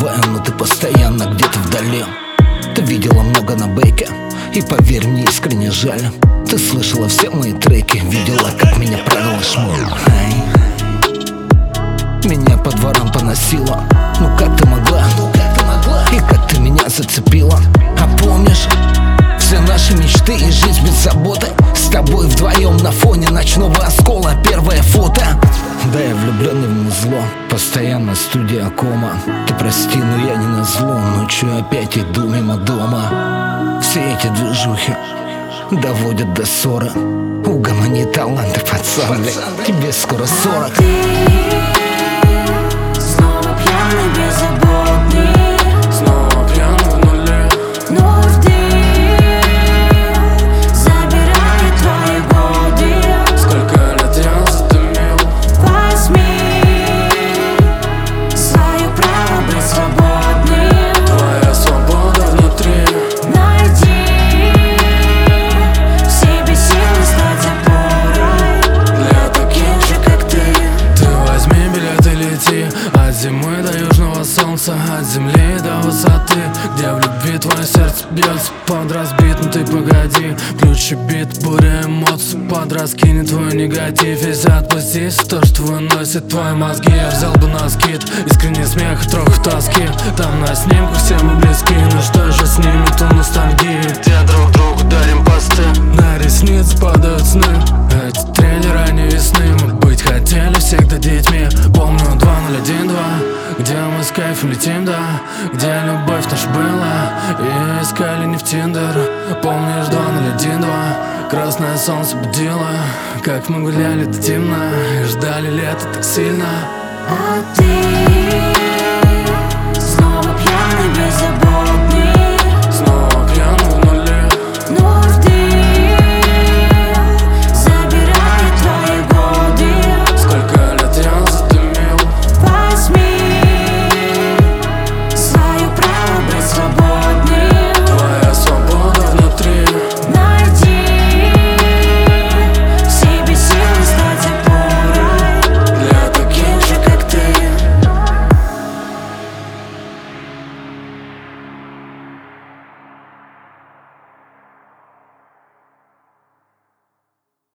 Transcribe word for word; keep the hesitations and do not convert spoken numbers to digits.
забываю, но ты постоянно где-то вдали. Ты видела много на бейке, и поверь, мне искренне жаль. Ты слышала все мои треки, видела, как меня правила шмон. Меня по дворам поносило. Ну как ты могла? Ну как ты могла? И как ты меня зацепила? А помнишь все наши мечты и жизнь без заботы? С тобой вдвоем на фоне ночного оскола первое фото. Да, я влюбленный в музло, постоянно студия кома. Ты прости, но я не назло, ночью опять иду мимо дома. Все эти движухи доводят до ссоры. Угомони таланты, пацан, тебе скоро сорок. Снова пьяный, беззаботный, снова пьяный в нуле. вновь дым забирает твои годы. Сколько лет я затемнил. Возьми свое право быть свободным. Твоя свобода внутри. Найди в себе силы стать опорой Для таких же, как ты. Ты возьми билет и лети от зимы до южного солнца, от земли до высоты, где в любви твое сердце бьется под разбит. Но ты погоди, включи бит, буря эмоций под раскинет твой негатив. Если отпусти то, что выносит твои мозги, я взял бы на скид искренний смех и троху тоски. Там на снимках все мы близки, но что же снимет у ностальгии? Где друг другу дарим посты, на ресницы падают сны. Эти трели ранней весны, мы быть хотели всегда детьми. Помню два ноль один два, где мы с кайфом летим, да, где любовь наша была, и искали не в Тиндер. Помнишь два ноль один два, красное солнце будило, как мы гуляли до темна и ждали лета так сильно. А ты